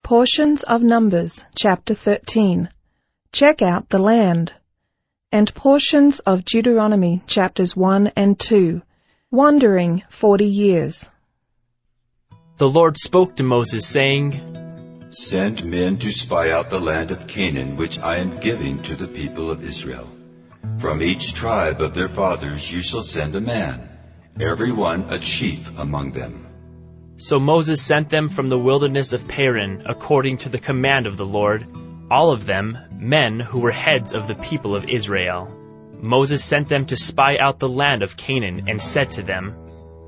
Portions of Numbers, chapter 13. Check out the land. And portions of Deuteronomy, chapters 1 and 2. Wandering 40 years. The Lord spoke to Moses, saying, Send men to spy out the land of Canaan, which I am giving to the people of Israel. From each tribe of their fathers you shall send a man, every one a chief among them. So Moses sent them from the wilderness of Paran, according to the command of the Lord, all of them men who were heads of the people of Israel. Moses sent them to spy out the land of Canaan, and said to them,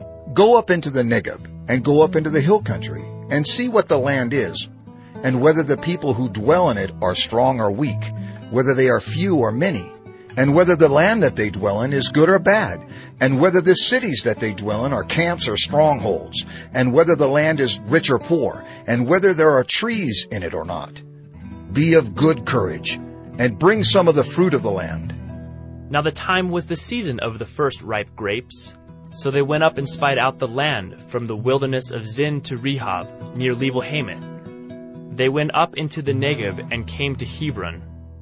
Go up into the Negeb, and go up into the hill country, and see what the land is, and whether the people who dwell in it are strong or weak, whether they are few or many, and whether the land that they dwell in is good or bad, and whether the cities that they dwell in are camps or strongholds, and whether the land is rich or poor, and whether there are trees in it or not. Be of good courage, and bring some of the fruit of the land. Now the time was the season of the first ripe grapes. So they went up and spied out the land from the wilderness of Zin to Rehob, near Lebo-hamath. They went up into the Negeb and came to Hebron.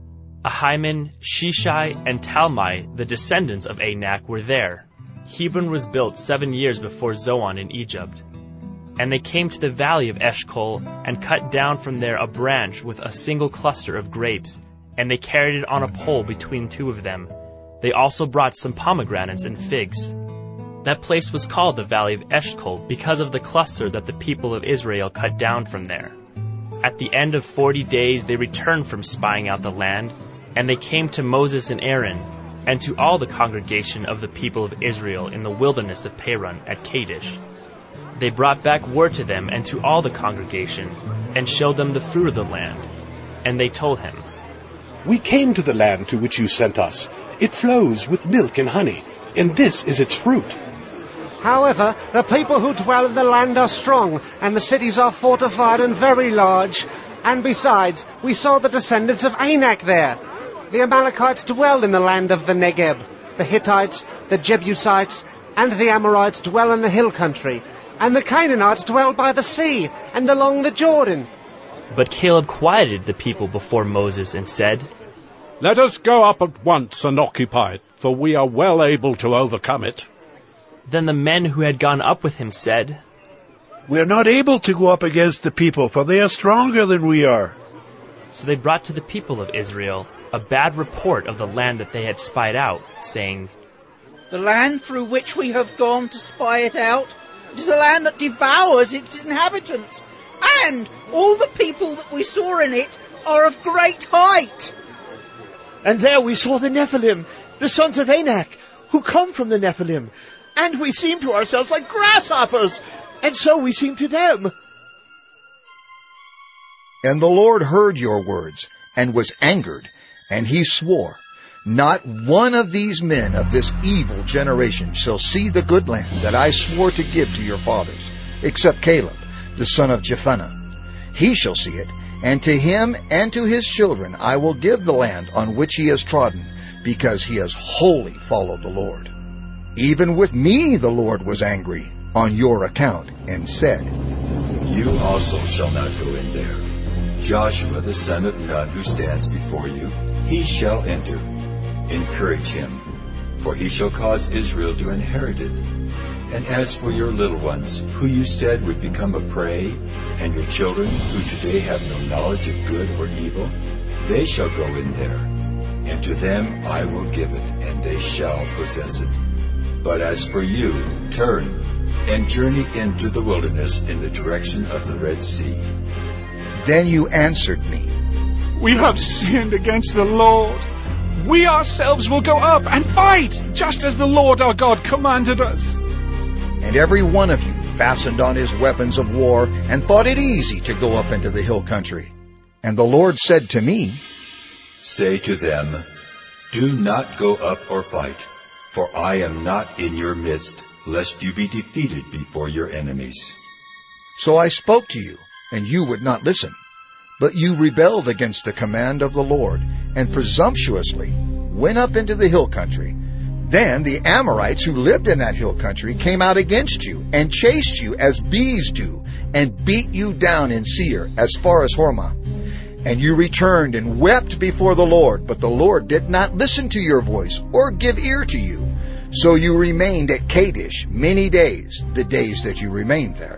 Ahiman, Sheshai, and Talmai, the descendants of Anak, were there. Hebron was built 7 years before Zoan in Egypt. And they came to the valley of Eshcol, and cut down from there a branch with a single cluster of grapes, and they carried it on a pole between two of them. They also brought some pomegranates and figs. That place was called the Valley of Eshcol because of the cluster that the people of Israel cut down from there. At the end of 40 days they returned from spying out the land, and they came to Moses and Aaron, and to all the congregation of the people of Israel in the wilderness of Paran at Kadesh. They brought back word to them and to all the congregation, and showed them the fruit of the land. And they told him, We came to the land to which you sent us. It flows with milk and honey, and this is its fruit. However, the people who dwell in the land are strong, and the cities are fortified and very large. And besides, we saw the descendants of Anak there. The Amalekites dwell in the land of the Negeb. The Hittites, the Jebusites, and the Amorites dwell in the hill country. And the Canaanites dwell by the sea, and along the Jordan. But Caleb quieted the people before Moses and said, Let us go up at once and occupy it, for we are well able to overcome it. Then the men who had gone up with him said, We are not able to go up against the people, for they are stronger than we are. So they brought to the people of Israel a bad report of the land that they had spied out, saying, The land through which we have gone to spy it out is a land that devours its inhabitants, and all the people that we saw in it are of great height. And there we saw the Nephilim, the sons of Anak, who come from the Nephilim. And we seem to ourselves like grasshoppers, and so we seem to them. And the Lord heard your words, and was angered, and he swore, Not one of these men of this evil generation shall see the good land that I swore to give to your fathers, except Caleb, the son of Jephunneh. He shall see it, and to him and to his children I will give the land on which he has trodden, because he has wholly followed the Lord. Even with me the Lord was angry on your account, and said, You also shall not go in there. Joshua the son of Nun, who stands before you, he shall enter. Encourage him, for he shall cause Israel to inherit it. And as for your little ones, who you said would become a prey, and your children, who today have no knowledge of good or evil, they shall go in there, and to them I will give it, and they shall possess it. But as for you, turn, and journey into the wilderness in the direction of the Red Sea. Then you answered me, We have sinned against the Lord. We ourselves will go up and fight, just as the Lord our God commanded us. And every one of you fastened on his weapons of war, and thought it easy to go up into the hill country. And the Lord said to me, Say to them, Do not go up or fight, for I am not in your midst, lest you be defeated before your enemies. So I spoke to you, and you would not listen. But you rebelled against the command of the Lord, and presumptuously went up into the hill country. Then the Amorites who lived in that hill country came out against you, and chased you as bees do, and beat you down in Seir as far as Hormah. And you returned and wept before the Lord, but the Lord did not listen to your voice or give ear to you. So you remained at Kadesh many days, the days that you remained there.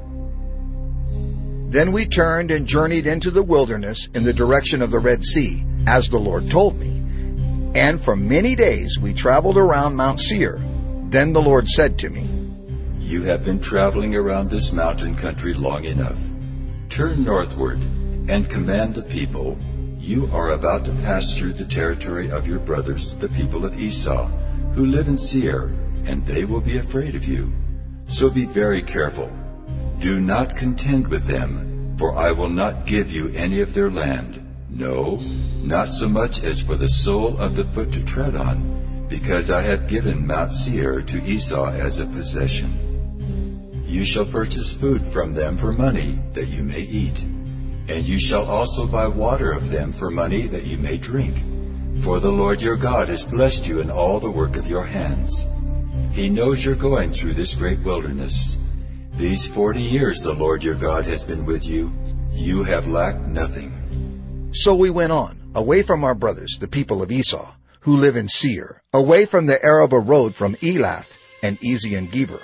Then we turned and journeyed into the wilderness in the direction of the Red Sea, as the Lord told me. And for many days we traveled around Mount Seir. Then the Lord said to me, You have been traveling around this mountain country long enough. Turn northward and command the people. You are about to pass through the territory of your brothers, the people of Esau, who live in Seir, and they will be afraid of you. So be very careful. Do not contend with them, for I will not give you any of their land. No, not so much as for the sole of the foot to tread on, because I have given Mount Seir to Esau as a possession. You shall purchase food from them for money, that you may eat. And you shall also buy water of them for money, that you may drink. For the Lord your God has blessed you in all the work of your hands. He knows you're going through this great wilderness. These 40 years the Lord your God has been with you. You have lacked nothing. So we went on, away from our brothers, the people of Esau, who live in Seir, away from the Arabah road from Elath and Ezion-Geber.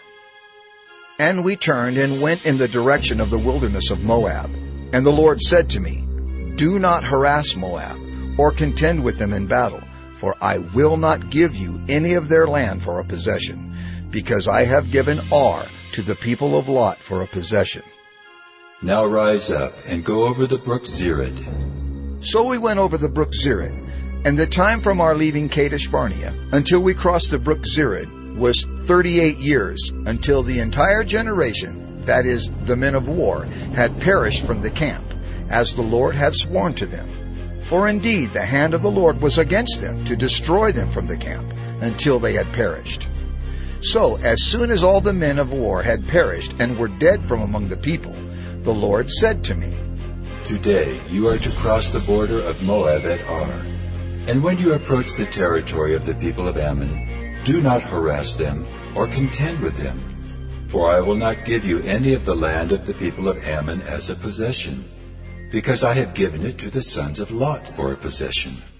And we turned and went in the direction of the wilderness of Moab. And the Lord said to me, Do not harass Moab, or contend with them in battle, for I will not give you any of their land for a possession, because I have given Ar to the people of Lot for a possession. Now rise up and go over the brook Zered. So we went over the brook Zered, and the time from our leaving Kadesh Barnea until we crossed the brook Zered was 38 years, until the entire generation, that is, the men of war, had perished from the camp, as the Lord had sworn to them. For indeed the hand of the Lord was against them to destroy them from the camp, until they had perished. So as soon as all the men of war had perished and were dead from among the people, the Lord said to me, Today you are to cross the border of Moab at Ar. And when you approach the territory of the people of Ammon, do not harass them or contend with them, for I will not give you any of the land of the people of Ammon as a possession, because I have given it to the sons of Lot for a possession.